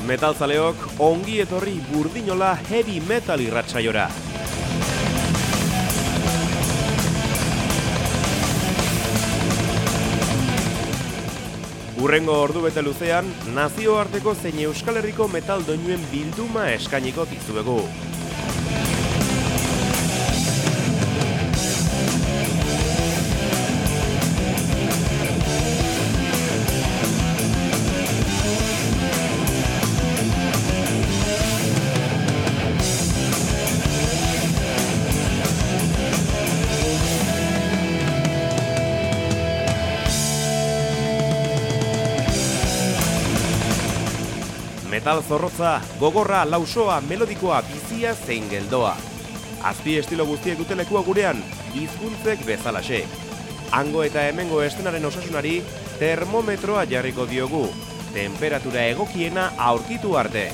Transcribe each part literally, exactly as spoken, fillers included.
Metalzaleok, ongi etorri Burdinola heavy metal irratsaiora. Hurrengo ordubete luzean, nazioarteko zein Euskal Herriko metal doinuen bilduma eskainiko dizuegu. Metal zorrotza, gogorra, lausoa, melodikoa, bizia zein geldoa. Azpi estilo guztiek dute lekua gurean, hizkuntzek bezalaxe. Hango eta hemengo estenaren osasunari termometroa jarriko diogu, temperatura egokiena aurkitu arte.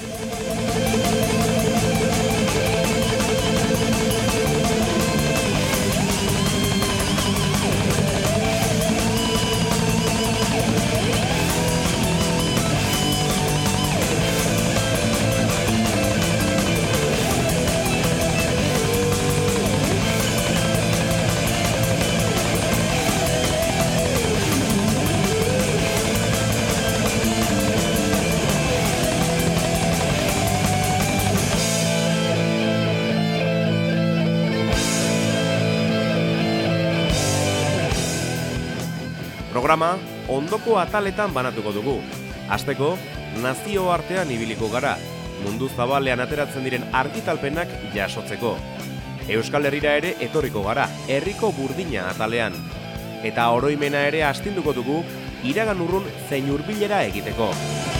Programa ondoko ataletan banatuko dugu. Hasteko, nazioartean ibiliko gara, mundu zabalean ateratzen diren argitalpenak jasotzeko. Euskal Herrira ere etorriko gara, herriko burdina atalean. Eta oroimena ere astinduko dugu, iragan urrun zein hurbilera egiteko.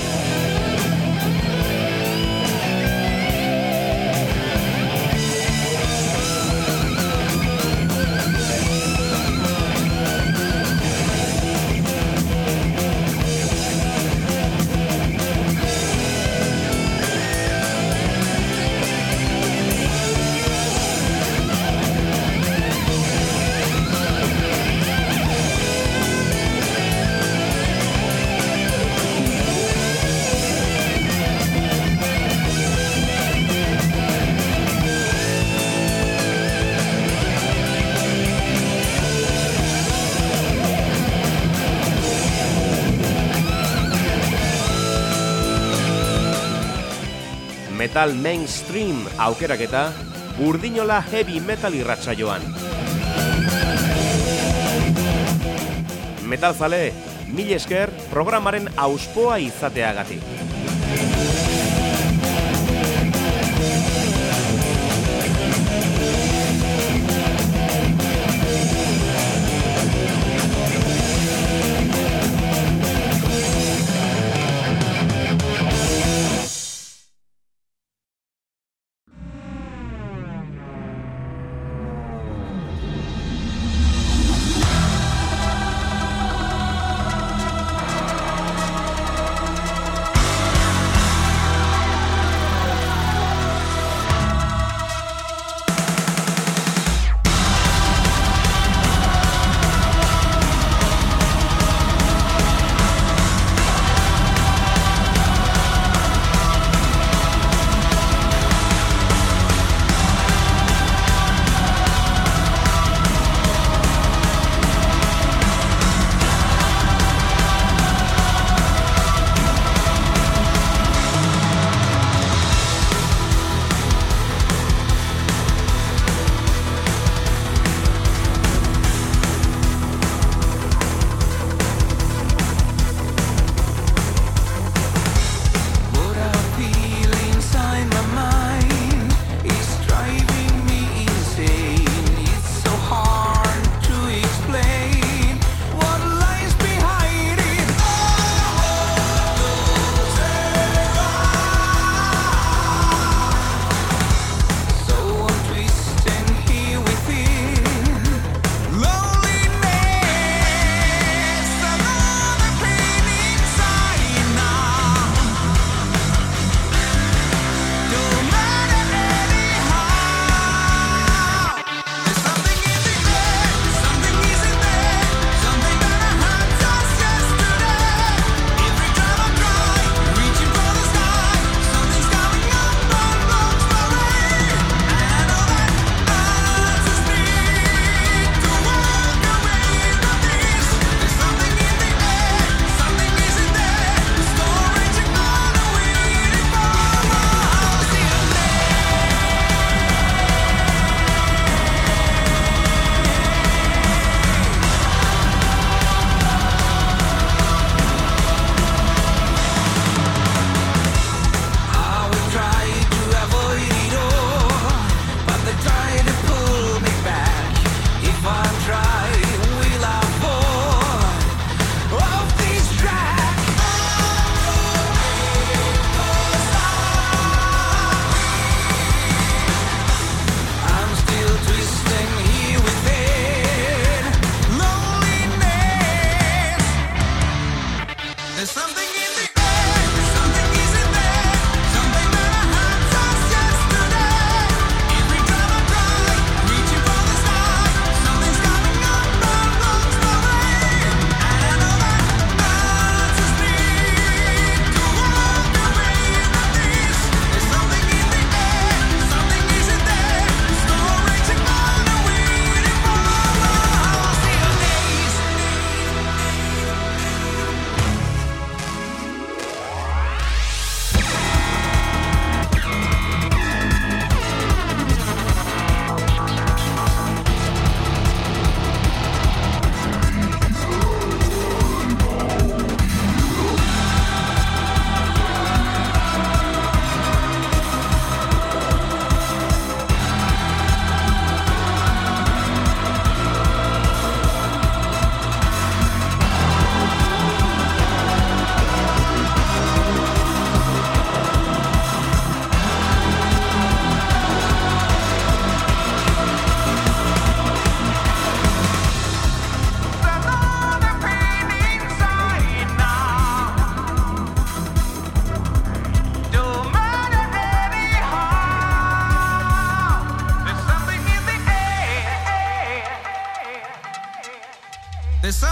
Metal mainstream aukeraketa, Burdinola heavy metal irratsaioan. Metalzale, mil esker programaren auspoa izateagatik.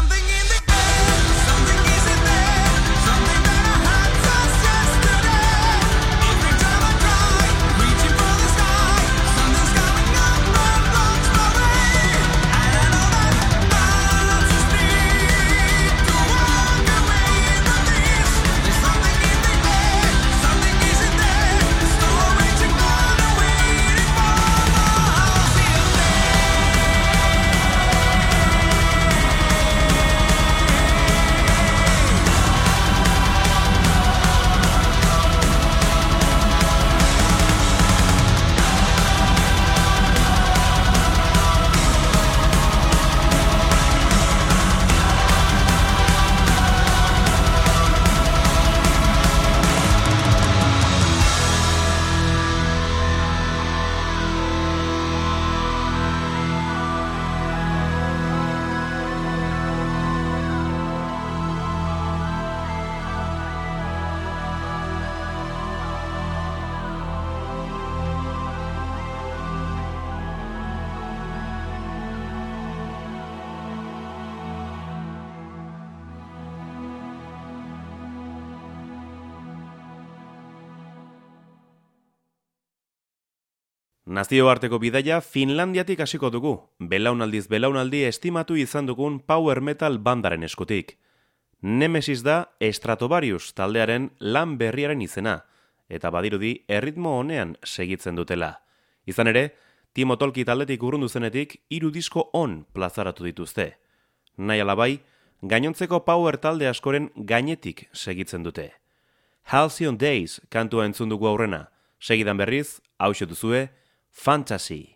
Nazioarteko bidaia Finlandiatik hasiko dugu, belaunaldiz belaunaldi estimatu izan dugun power metal bandaren eskutik. Nemesis da Stratovarius taldearen lan berriaren izena, eta badirudi erritmo honean segitzen dutela. Izan ere, Timo Tolkki taldetik urrundu zenetik hiru disko on plazaratu dituzte. Nahi alabai, gainontzeko power talde askoren gainetik segitzen dute. Halcyon Days kantua entzun dugu aurrena, segidan berriz, hauxe duzue, Fantasy.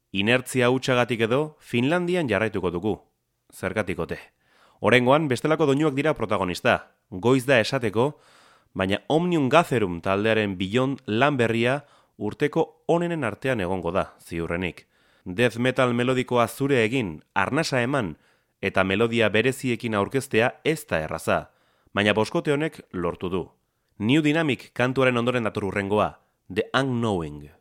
Inertzia hutsagatik edo Finlandian jarraituko dugu. Zergatikote. Oraingoan bestelako doinuak dira protagonista. Goiz da esateko, baina Omnium Gatherum taldearen Beyond lan berria urteko onenen artean egongo da, ziurrenik. Death metal melodikoa zure egin, arnasa eman, eta melodia bereziekin aurkeztea ez da erraza, baina boskote honek lortu du. New Dynamic kantuaren ondoren dator hurrengoa, The Unknowing.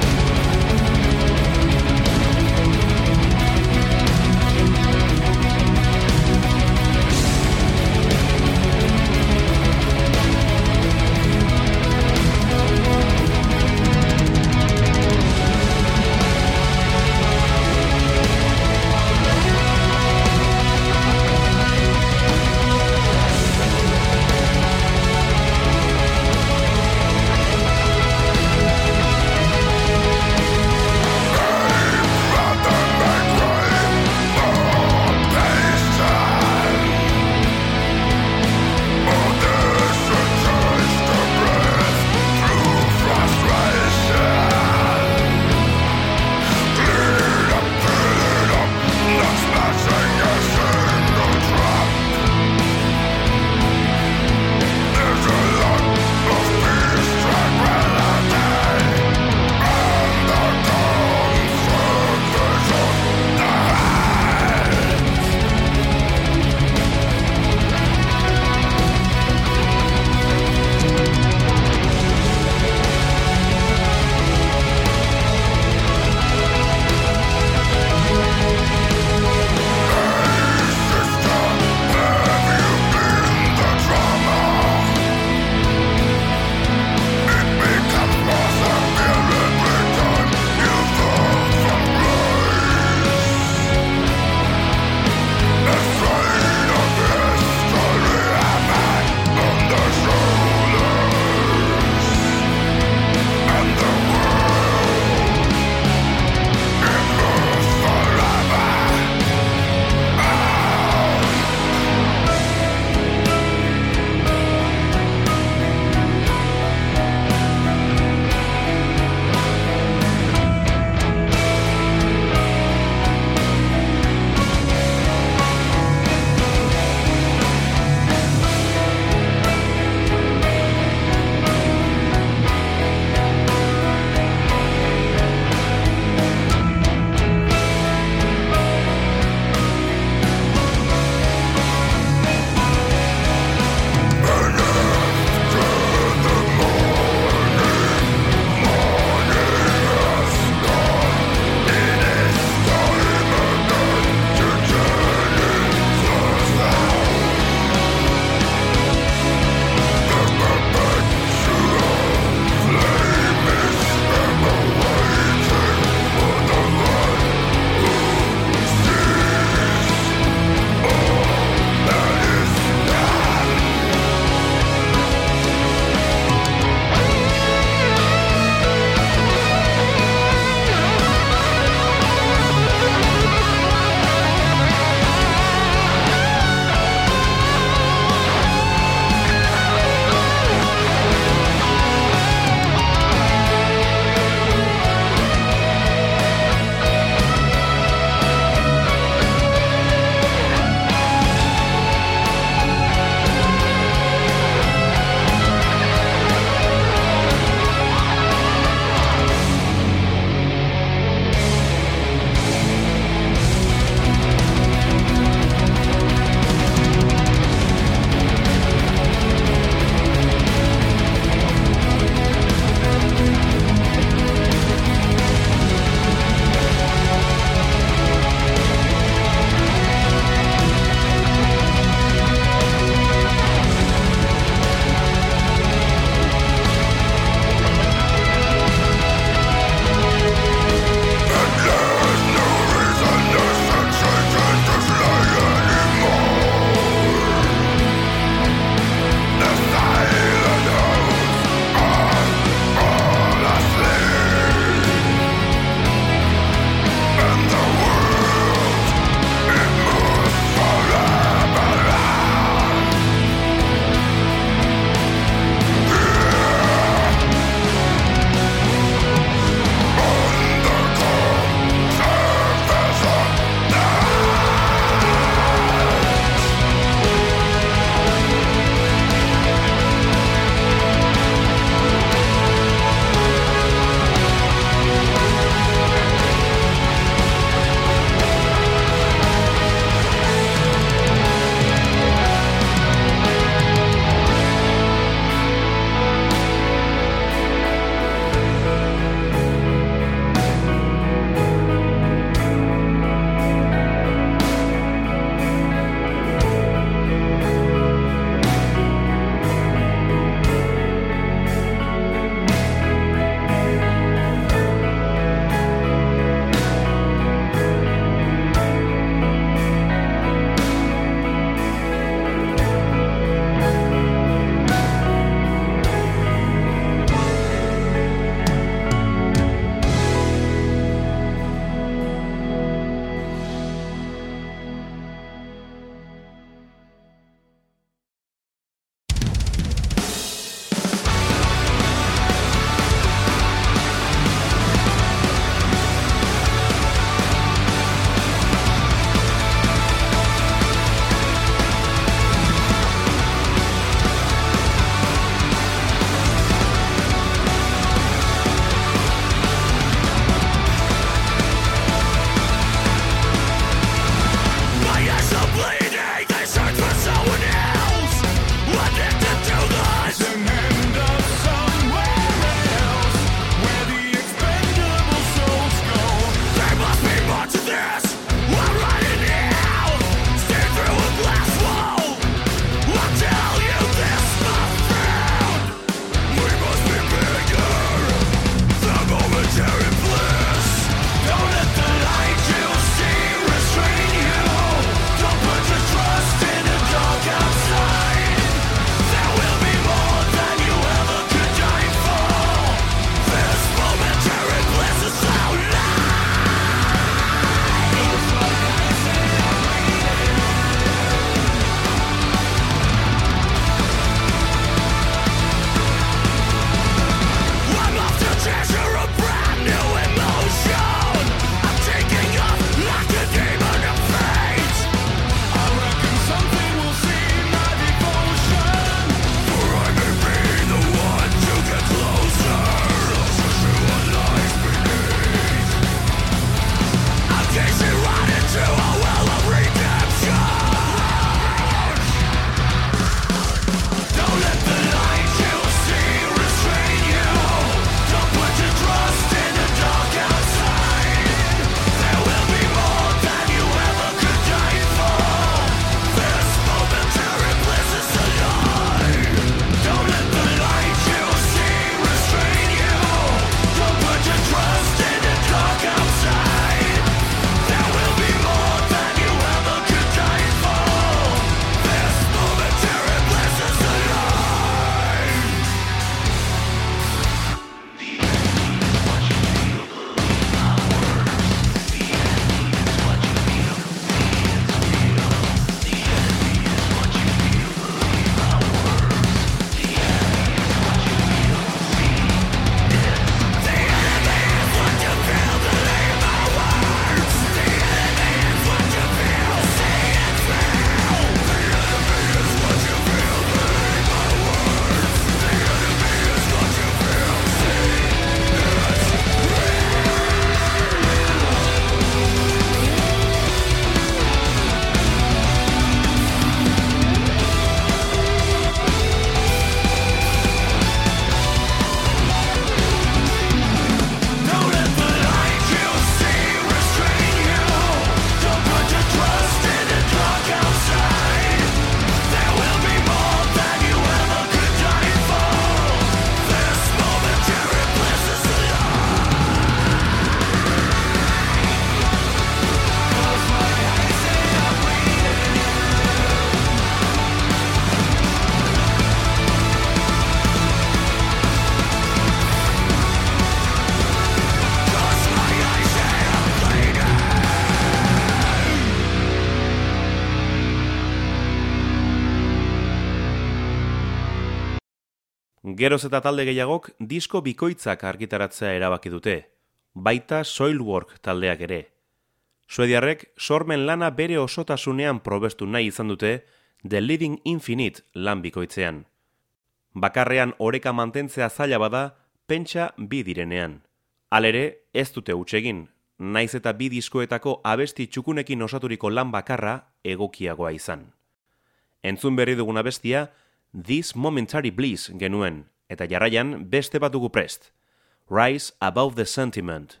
Geroz eta talde gehiagok disko bikoitzak argitaratzea erabaki dute, baita Soilwork taldeak ere. Suediarrek sormen lana bere osotasunean probestu nahi izan dute The Living Infinite lan bikoitzean. Bakarrean oreka mantentzea zaila bada, pentsa bi direnean. Halere, ez dute huts egin, naiz eta bi diskoetako abesti txukunekin osaturiko lan bakarra egokiagoa izan. Entzun berri dugun abestia, This Momentary Bliss genuen, eta jarraian beste bat dugu prest. Rise Above the Sentiment.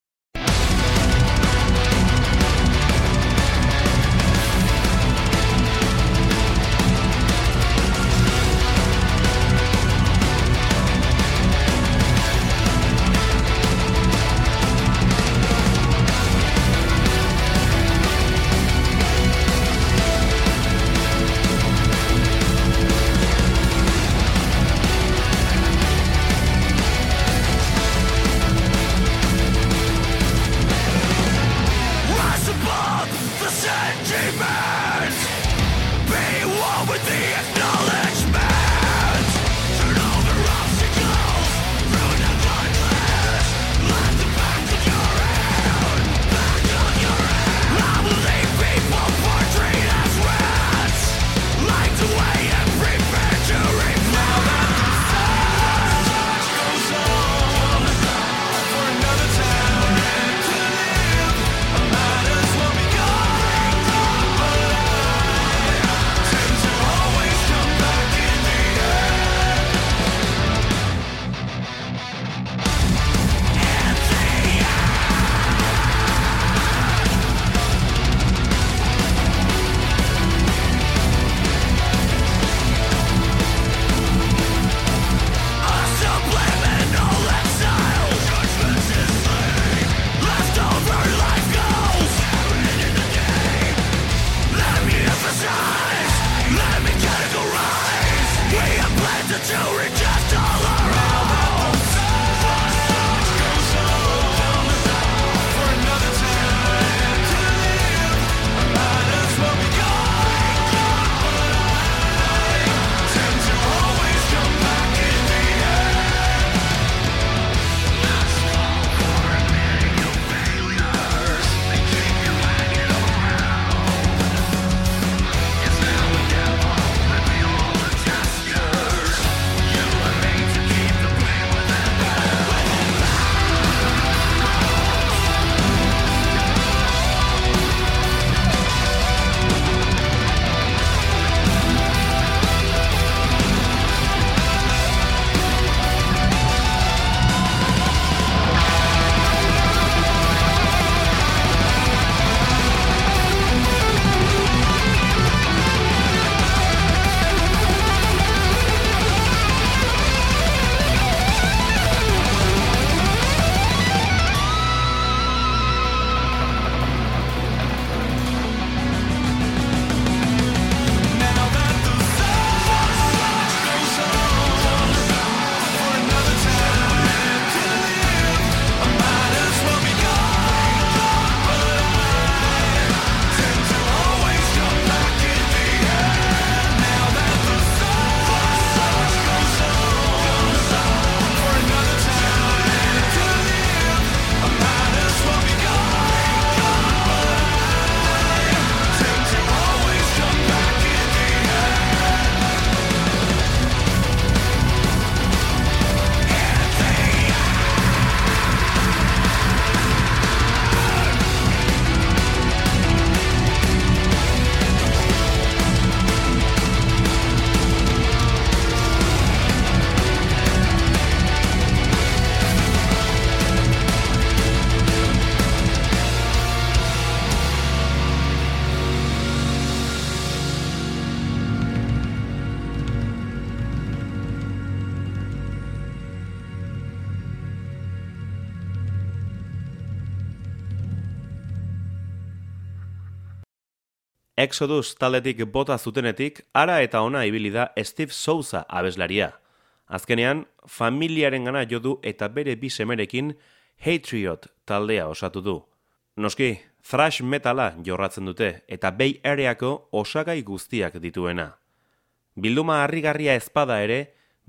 Exodus taldetik bota zutenetik, ara eta ona ibili da Steve Souza abeslaria. Azkenean, familiarengana jo du eta bere bi semerekin Hatriot taldea osatu du. Noski, thrash metala jorratzen dute eta Bay Areako osagai guztiak dituena. Bilduma harrigarria ezpada ere,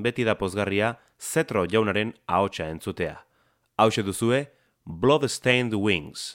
beti da pozgarria Zetro jaunaren ahotsa entzutea. Hauxe duzue, Bloodstained Wings.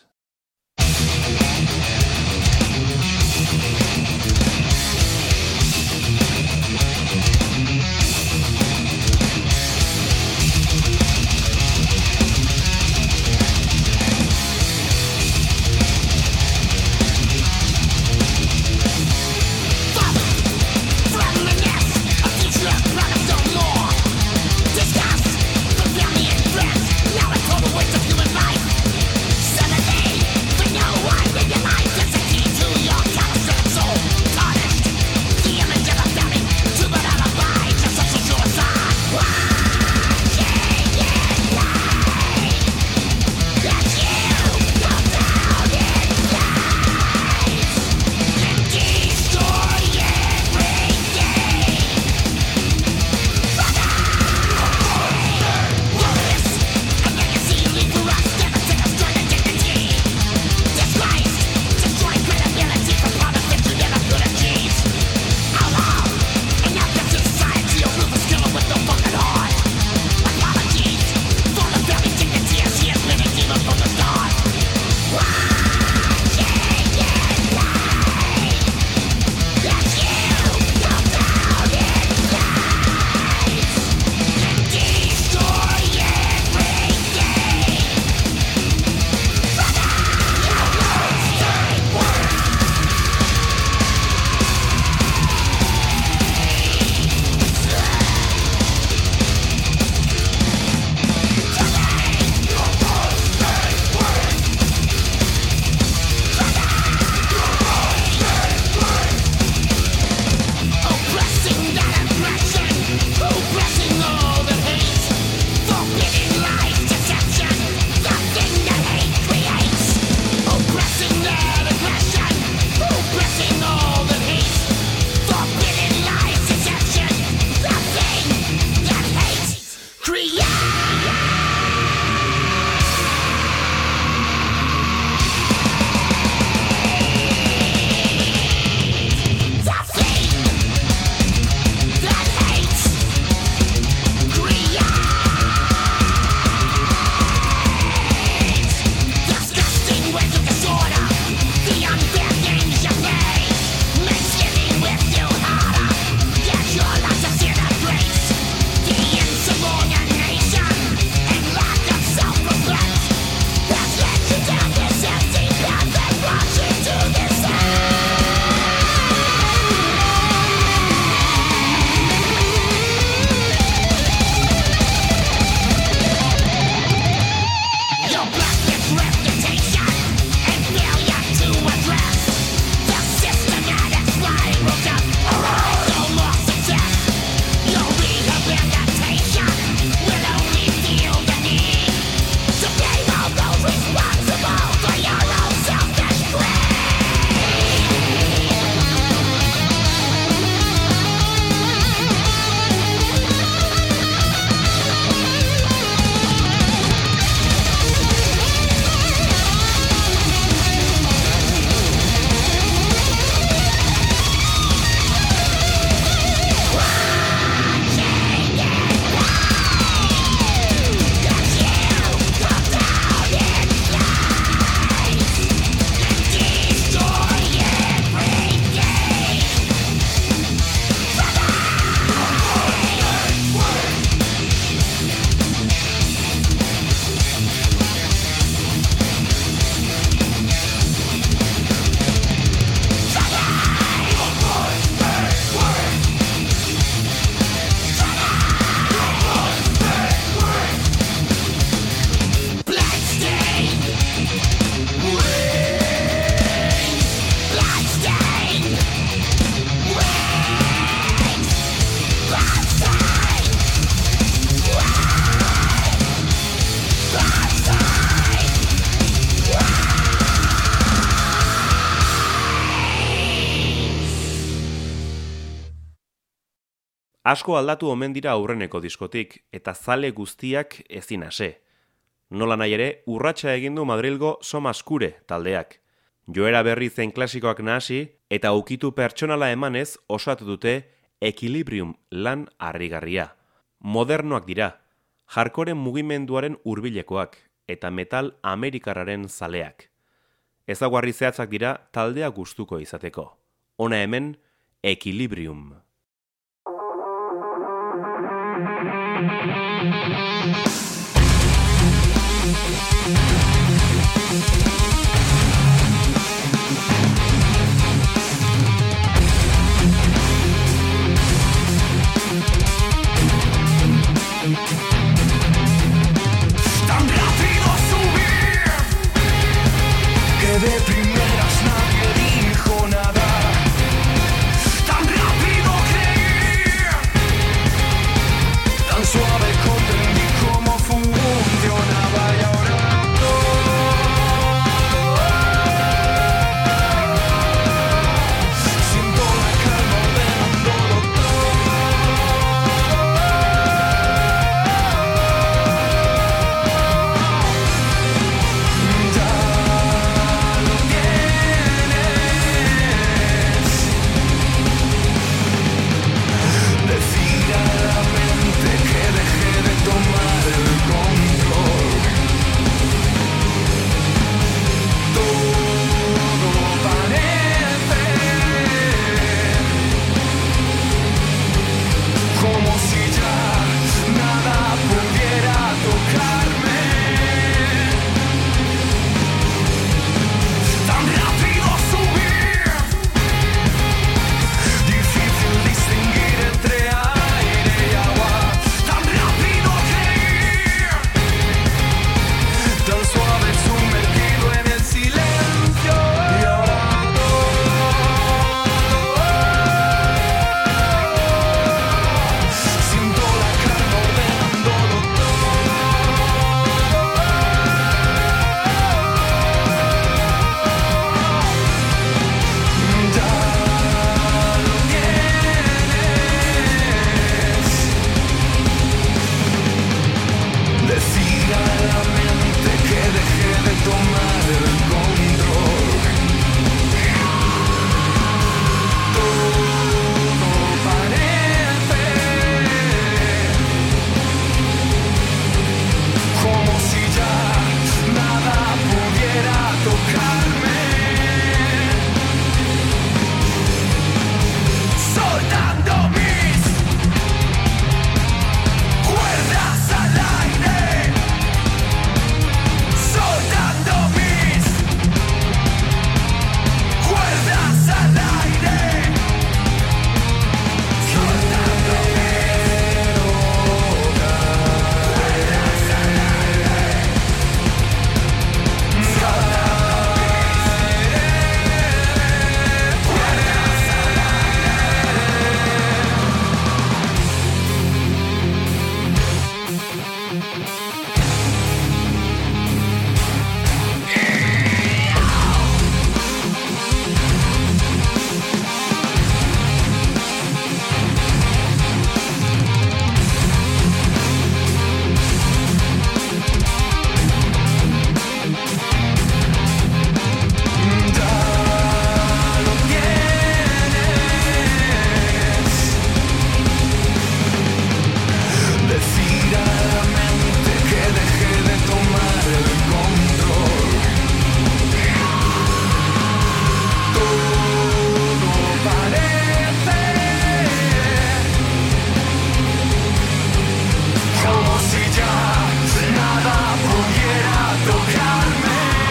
Asko aldatu omen dira aurreneko diskotik, eta zale guztiak ezin ase. Nola nahi ere, urratsa egin du Madrilgo Somaskure taldeak. Joera berri zen klasikoak nahasi, eta ukitu pertsonala emanez osatu dute Equilibrium lan harrigarria. Modernoak dira, hardcore mugimenduaren hurbilekoak eta metal amerikarraren zaleak. Ezaugarri zehatzak dira taldea gustuko izateko. Hona hemen, Equilibrium. Tan rápido subir que de primeras nadie dijo nada. Tan rápido creer, tan suave comprendí cómo funcionaba y ahora siento la calma ordenándolo todo. Ya lo tienes. Decir a la mente que deje de tomar el control. Todo parece como si ya nada pudiera tocarme. Tan rápido subir, difícil distinguir entre aire y agua. Tan rápido creer, tan suave sumergido en el silencio. Y ahora siento la calma ordenándolo todo. Ya lo tienes. Decir a la mente que deje de tomar el control. Todo parece como si ya nada pudiera tocarme. Soltando mis cuerdas al aire. Soltando mis cuerdas al aire. Soltando mis cuerdas al aire. Cuerdas al Ya lo tienes. Decir a la mente que deje de tomar el control. Todo parece como si ya nada pudiera tocarme.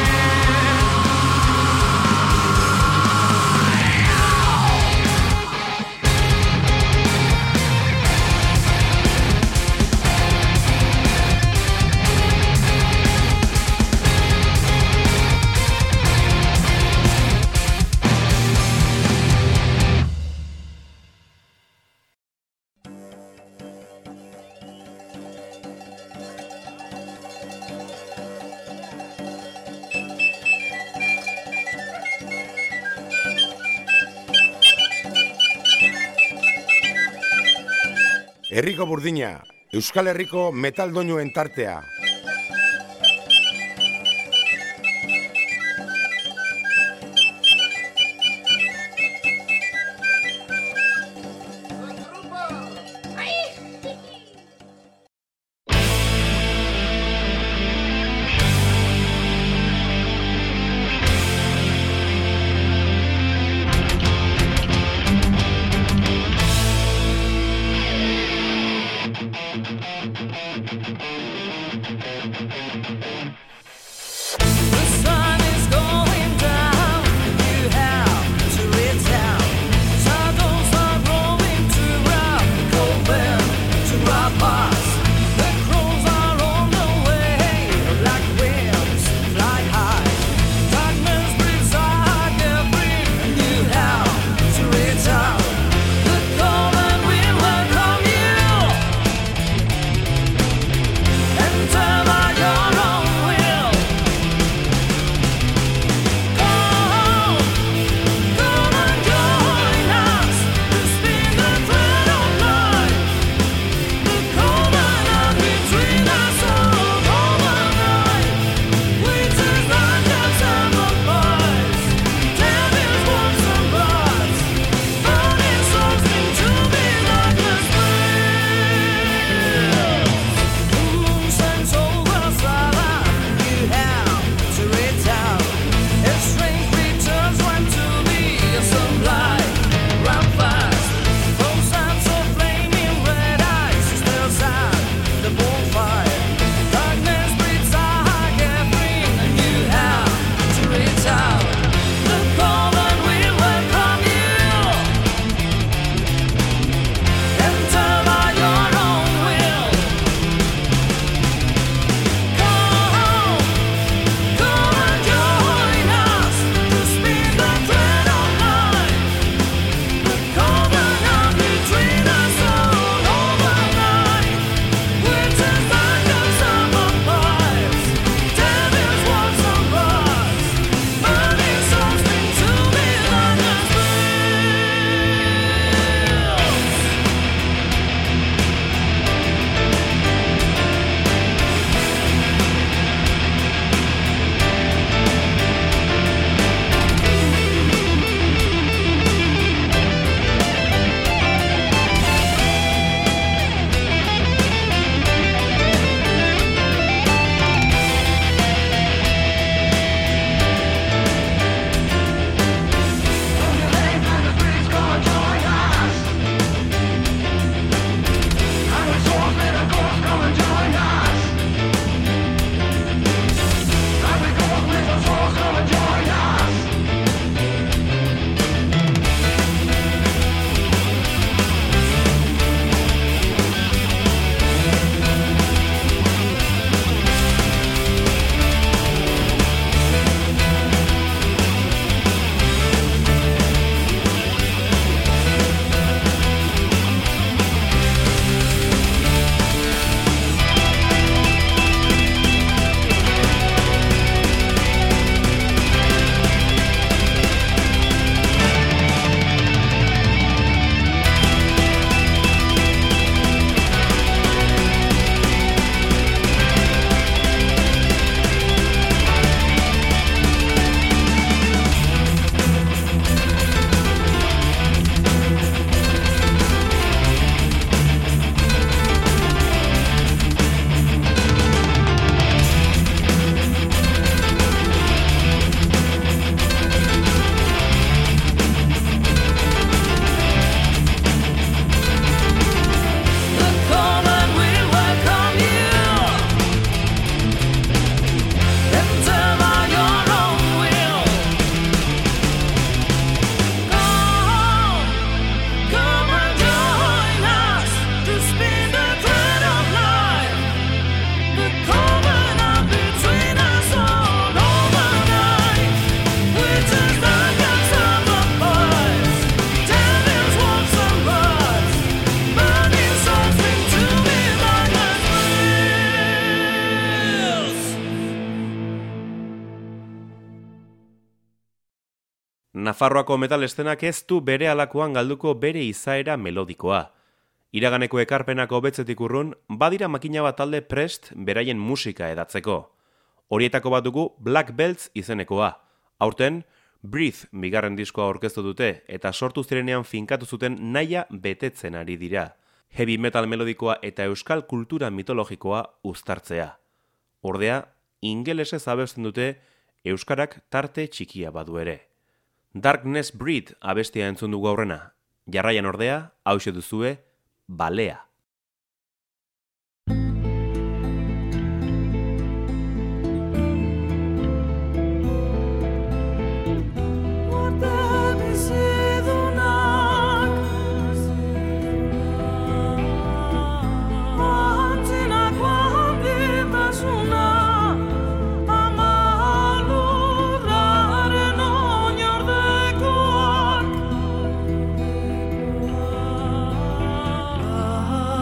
Herriko burdina, Euskal Herriko metal doinuen tartea. Nafarroako metal estenak ez du bere alakoan galduko bere izaera melodikoa. Iraganeko ekarpenak hobetzetik urrun, badira makina bat talde prest beraien musika edatzeko. Horietako bat dugu Black Belts izenekoa. Aurten, Breathe bigarren diskoa aurkeztu dute eta sortu zirenean finkatu zuten nahia betetzen ari dira. Heavy metal melodikoa eta euskal kultura mitologikoa uztartzea. Ordea, ingelesez abesten dute euskarak tarte txikia badu ere. Darkness Breed abestia entzun dugu aurrena. Jarraian ordea, hauxe duzue, Balea. Ah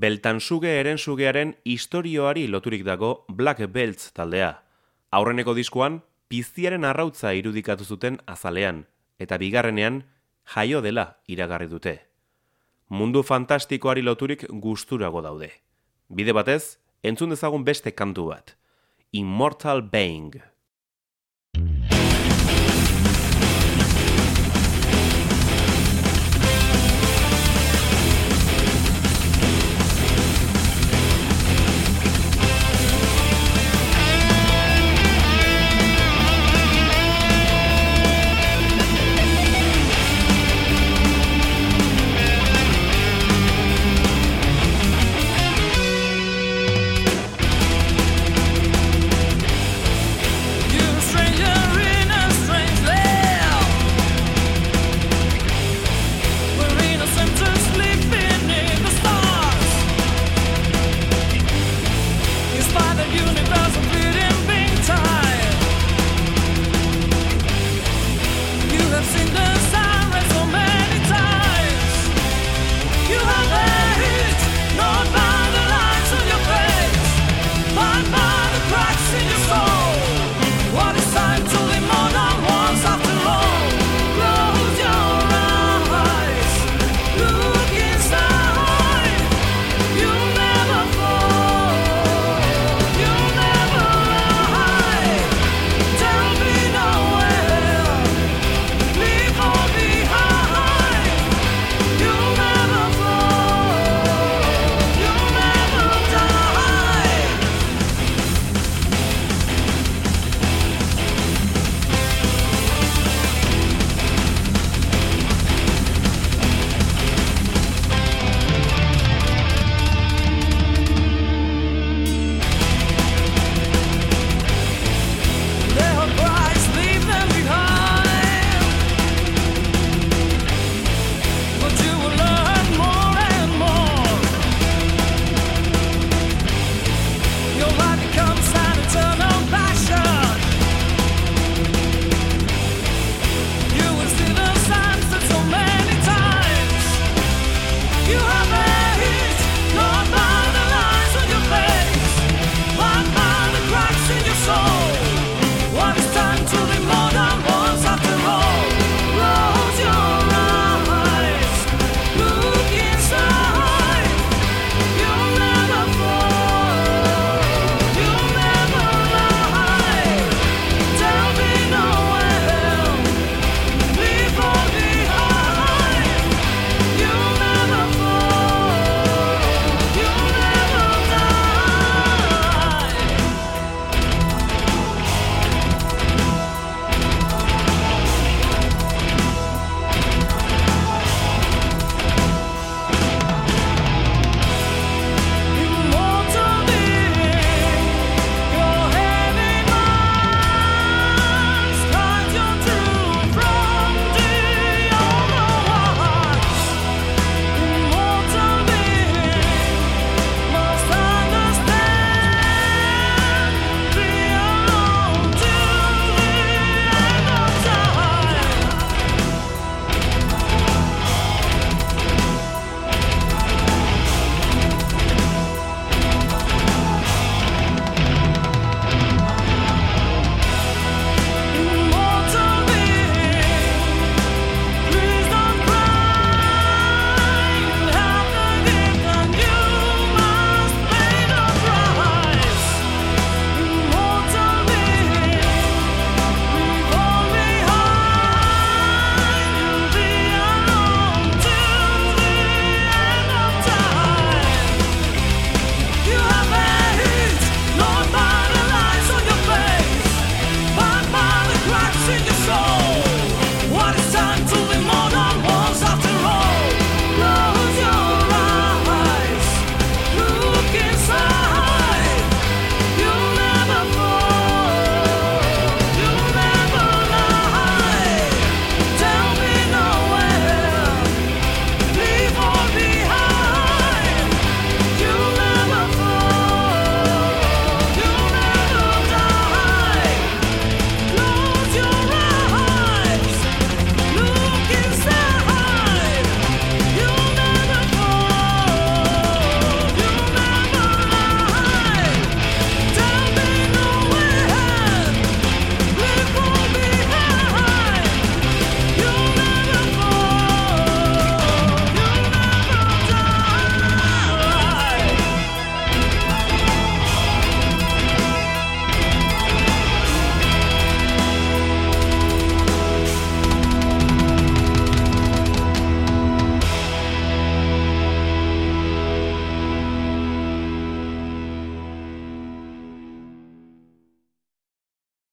Beltansuge Herensugearen istorioari loturik dago Black Belts taldea. Aurreneko diskoan, piztiaren arrautza irudikatu zuten azalean, eta bigarrenean, jaio dela iragarri dute. Mundu fantastikoari loturik gusturago daude. Bide batez, entzun dezagun beste kantu bat. Immortal Being.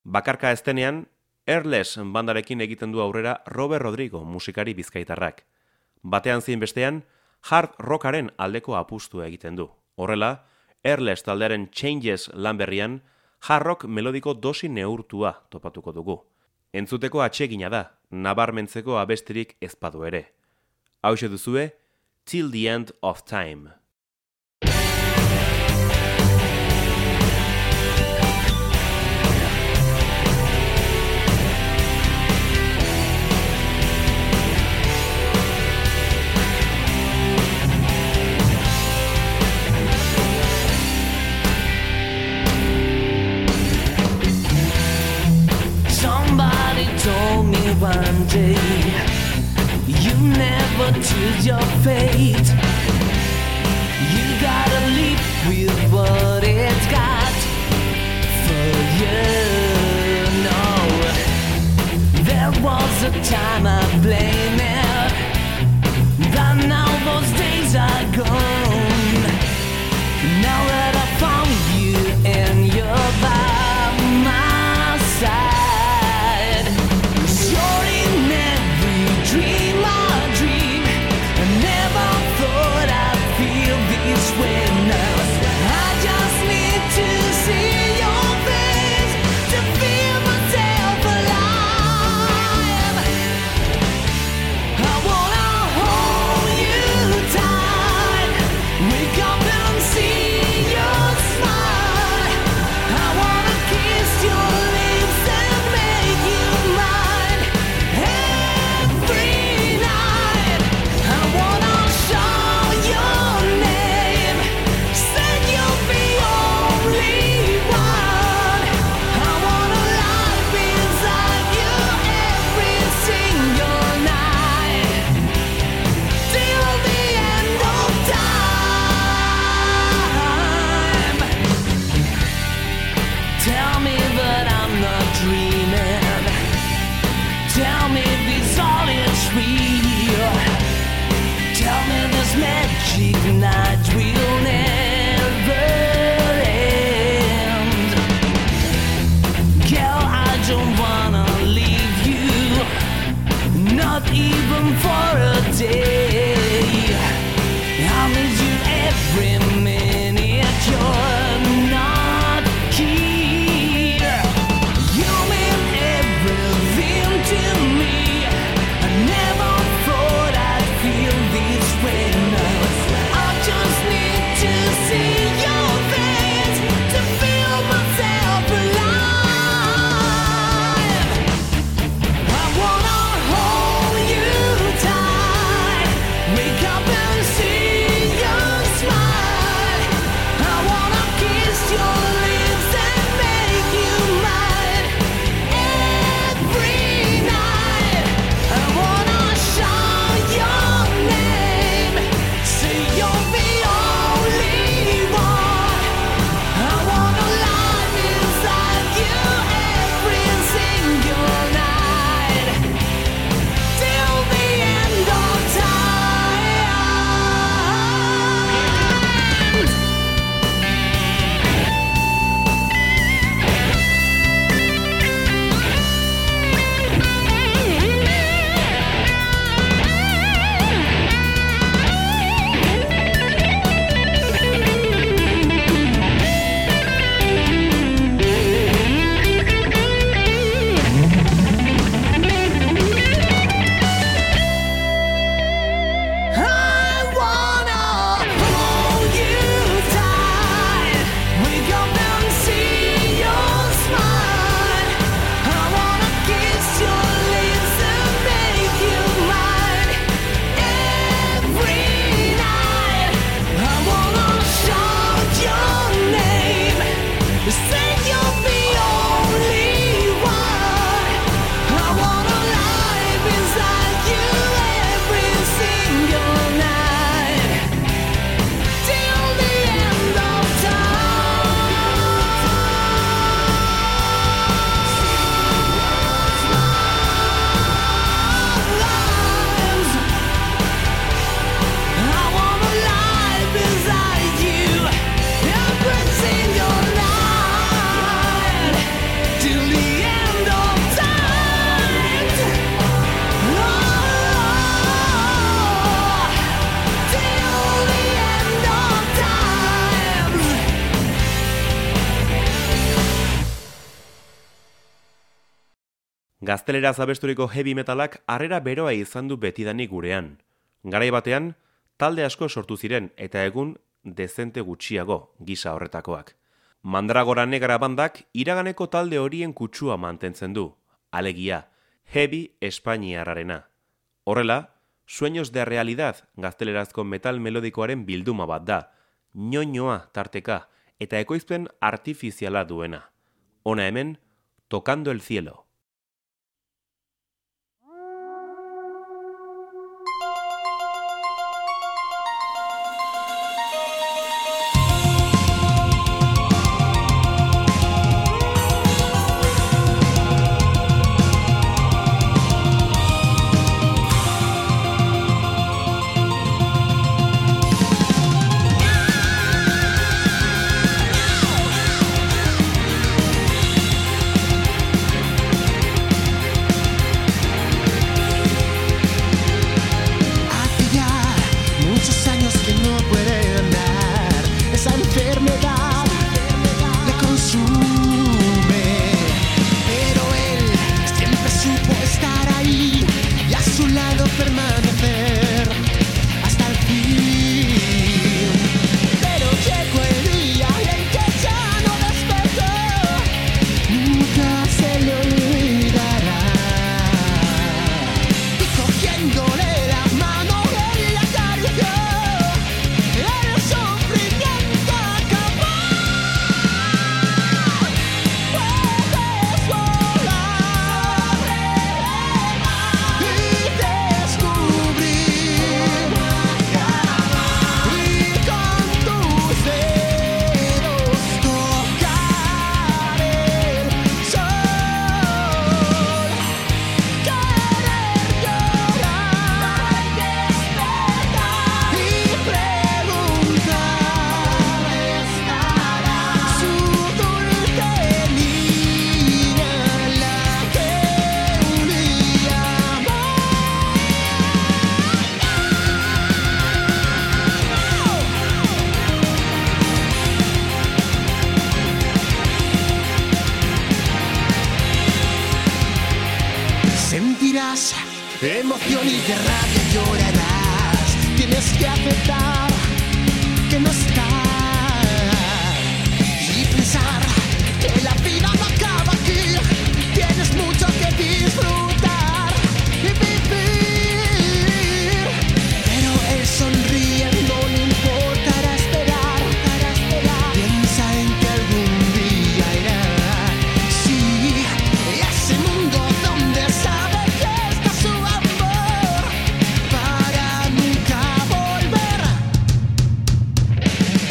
Bakarka eztenean, Airless bandarekin egiten du aurrera Robert Rodrigo musikari bizkaitarrak. Batean zein bestean, hard rockaren aldeko apustua egiten du. Horrela, Airless taldearen Changes lan berrian, hard rock melodiko dosi neurtua topatuko dugu. Entzuteko atsegina da, nabarmentzeko abestirik ezpadu ere. Hauxe duzue, Till the End of Time. Told me one day you never choose your fate. You gotta live with what it's got for you. No, there was a time I blame it, but now those days are gone. Now that I found you and you're by my side. Dream I dream, I never thought I'd feel this way now. I just need to see your face to feel myself alive. I wanna hold you tight, wake up and see your smile. I wanna kiss your lips and make you mine. Every night I wanna shout your name, said you'll be only one. I wanna live inside you every single night, till the end of time. Tell me that I'm not dreaming, tell me this all is real. Tell me this magic night will never end. Girl, I don't wanna leave you, not even for a day. I miss you every minute you're not here. You mean everything to me. I never thought I'd feel this way now. I just need to see your face to feel myself alive. I wanna hold you tight, wake up and see your smile. I wanna Gazteleraz abesturiko heavy metalak harrera beroa izan du betidanik gurean. Garai batean, talde asko sortu ziren eta egun dezente gutxiago gisa horretakoak. Mandragora Negra bandak iraganeko talde horien kutsua mantentzen du, alegia, heavy espainiarrarena. Horrela, Sueños de Realidad gaztelerazko metal melodikoaren bilduma bat da, ñoñoa tarteka eta ekoizpen artifiziala duena. Hona hemen, Tocando el Cielo. Emoción y de rabia llorarás. Tienes que aceptar que no estás y pensar que la vida no acaba aquí. Tienes mucho que disfrutar y vivir. Pero él sonríe, no le importará esperar. Piensa en que algún día irá. Sí, ese mundo donde sabe para nunca volver.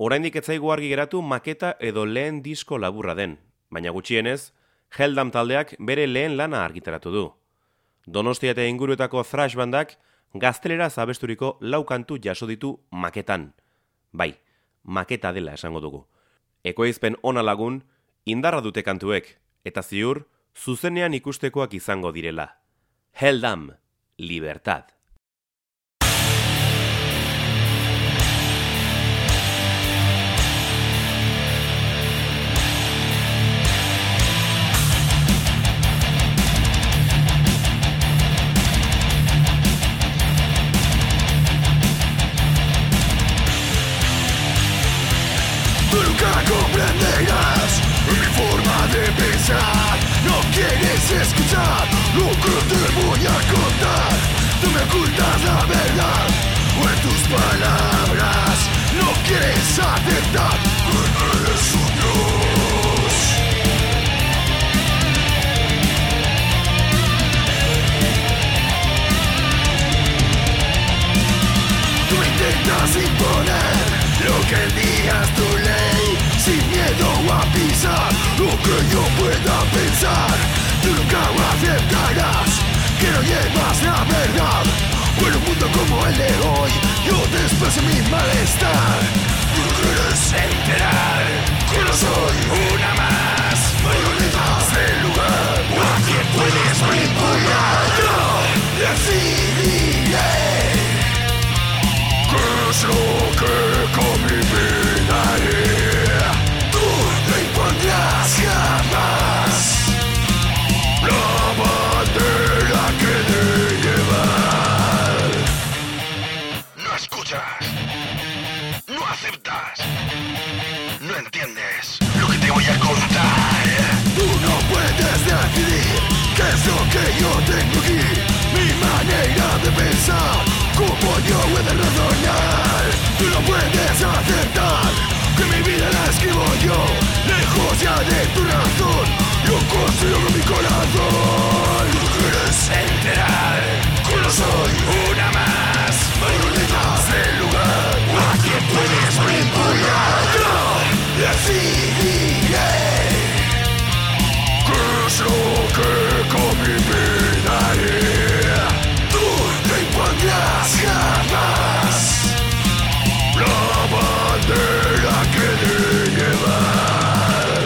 oraindik ez zaigu argi geratu maketa edo lehen disko laburra den, baina gutxienez, Helldam taldeak bere lehen lana argitaratu du. Donostia eta inguruetako thrash bandak gazteleraz abesturiko lau kantu jaso ditu maketan. Bai, maketa dela esango dugu. Ekoizpen ona lagun, indarra dute kantuek, eta ziur, zuzenean ikustekoak izango direla. Helldam, Libertad. Tú nunca comprenderás mi forma de pensar. No quieres escuchar lo que te voy a contar. Tú me ocultas la verdad o en tus palabras no quieres aceptar que eres un dios. Tú intentas imponer lo que el día es tu ley, sin miedo a pisar lo que yo pueda pensar. Tú nunca aceptarás que no llevas la verdad. En un mundo como el de hoy, yo te expreso mi malestar. Tú quieres enterar que no soy una más marionetas del lugar. ¿A quién puedes manipular? Yo decidiré ¿qué es lo que con mi vida haré? Tú no impondrás jamás la bandera que de llevar. No escuchas, no aceptas, no entiendes lo que te voy a contar. Tú no puedes decidir qué es lo que yo tengo aquí. Mi manera de pensar, como yo he de razonar. Tú no puedes aceptar que mi vida la escribo yo. Lejos ya de tu razón, yo construyo con mi corazón. Tú quieres enterar que no soy una más marionetas del lugar. ¿A quién puedes manipular? Yo decidiré qué es lo que con mi vida haré. Tú no impondrás jamás la bandera que de llevar.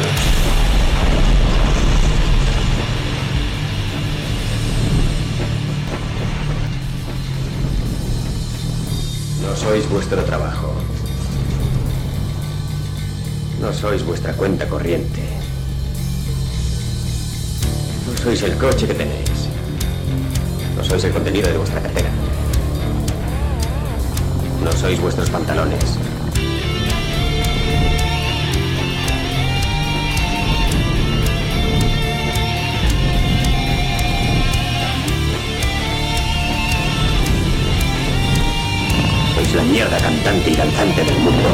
No sois vuestro trabajo. No sois vuestra cuenta corriente. No sois el coche que tenéis. No sois el contenido de vuestra cartera. No sois vuestros pantalones. Sois la mierda cantante y danzante del mundo.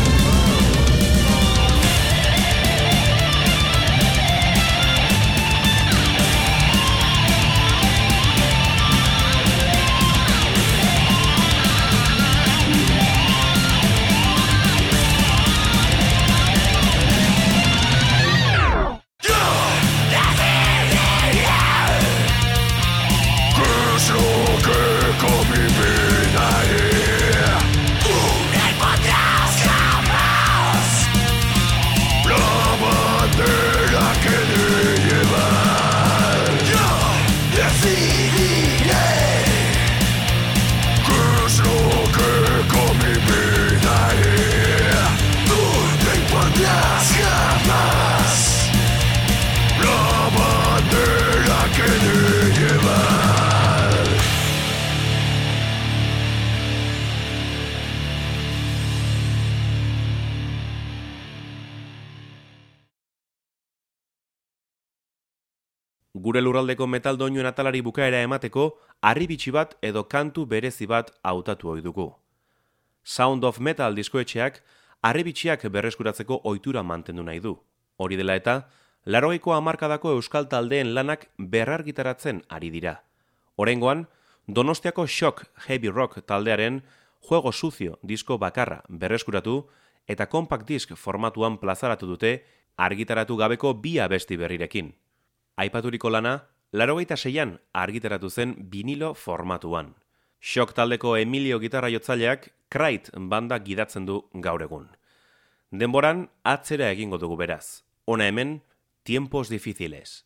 Gure lurraldeko metal doinuen atalari bukaera emateko, harribitxi bat edo kantu berezi bat hautatu ohi dugu. Sound of Metal diskoetxeak harribitxiak berreskuratzeko ohitura mantendu nahi du. Hori dela eta, laurogeiko hamarkadako euskal taldeen lanak berrargitaratzen ari dira. Oraingoan, Donostiako Shock Heavy Rock taldearen Juego Sucio disko bakarra berreskuratu eta compact disc formatuan plazaratu dute argitaratu gabeko bi abesti berrirekin. Aipaturiko lana, laurogeita seian argitaratu zen vinilo formatuan. Shock taldeko Emilio gitarra jotzaileak Krait banda gidatzen du gaur egun. Denboran atzera egingo dugu beraz. Hona hemen, Tiempos difíciles.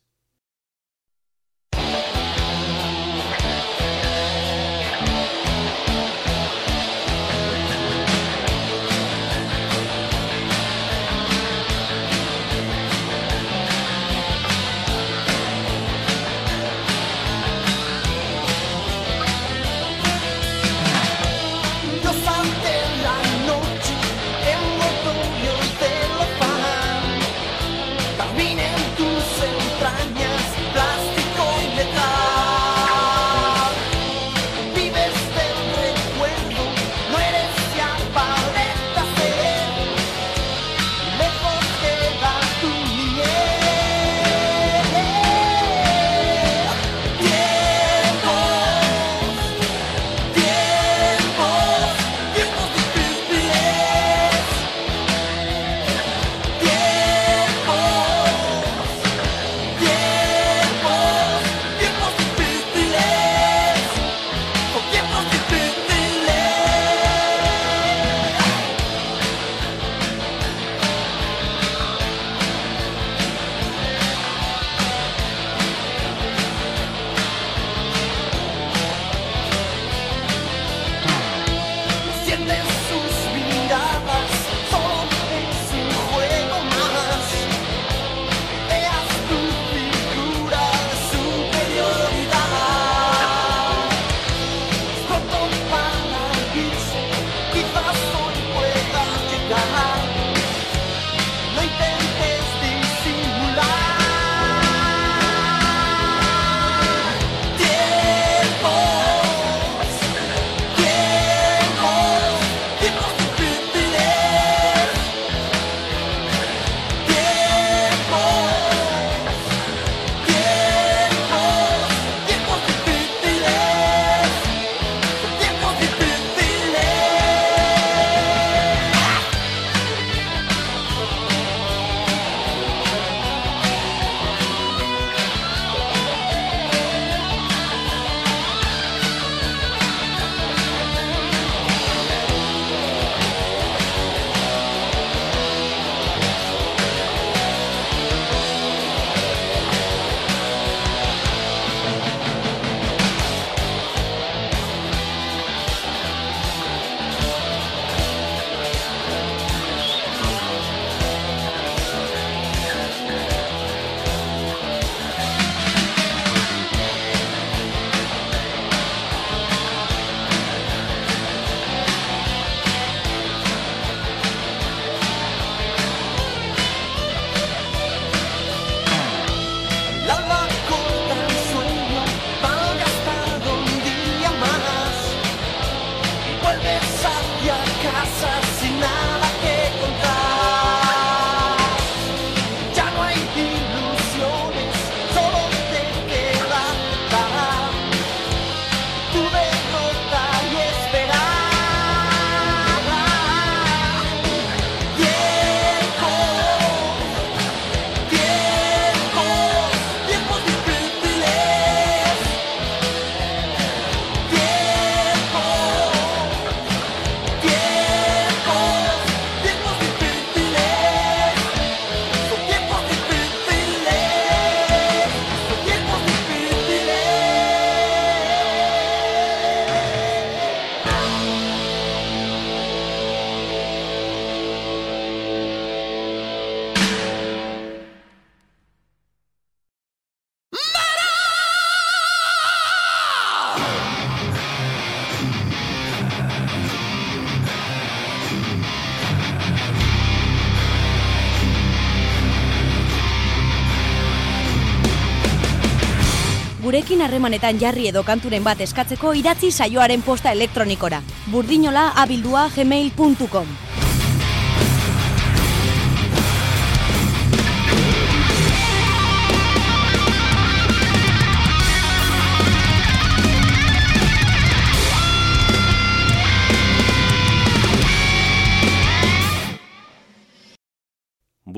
Gurekin harremanetan jarri edo kanturen bat eskatzeko idatzi saioaren posta elektronikora. burdinola abildua gmail puntu com.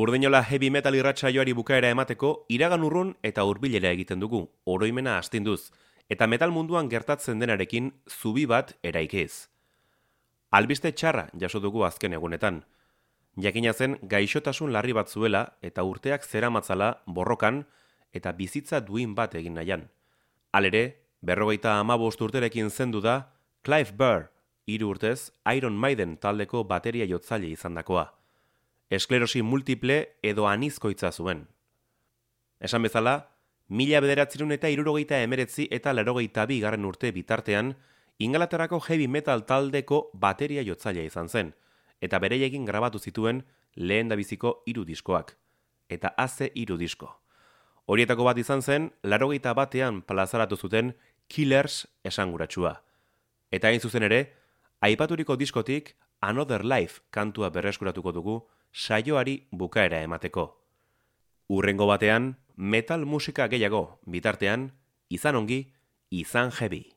Burdinola heavy metal irratsaioari bukaera emateko iragan urrun eta hurbilera egiten dugu, oroimena astinduz, eta metal munduan gertatzen denarekin zubi bat eraikez. Albiste txarra jaso dugu azken egunetan. Jakina zen gaixotasun larri bat zuela eta urteak zeramatzala borrokan eta bizitza duin bat egin nahian. Halere, berrogeita hamabost urterekin zendu da Clive Burr, hiru urtez Iron Maiden taldeko bateria jotzaile izandakoa. Esklerosi multiple edo anizkoitza zuen. Esan bezala, mila bederatzerun eta hirurogeita emeretzi eta laurogeita bi garren urte bitartean, Ingalaterrako heavy metal taldeko bateria jotzailea izan zen, eta bereiekin grabatu zituen lehen dabiziko hiru diskoak, eta haze hiru disko. Horietako bat izan zen, laurogeita batean plazaratu zuten Killers esanguratsua. Eta hain zuzen ere, aipaturiko diskotik Another Life kantua berreskuratuko dugu saioari bukaera emateko. Urrengo batean, metal musika gehiago, bitartean, izan ongi, izan heavy.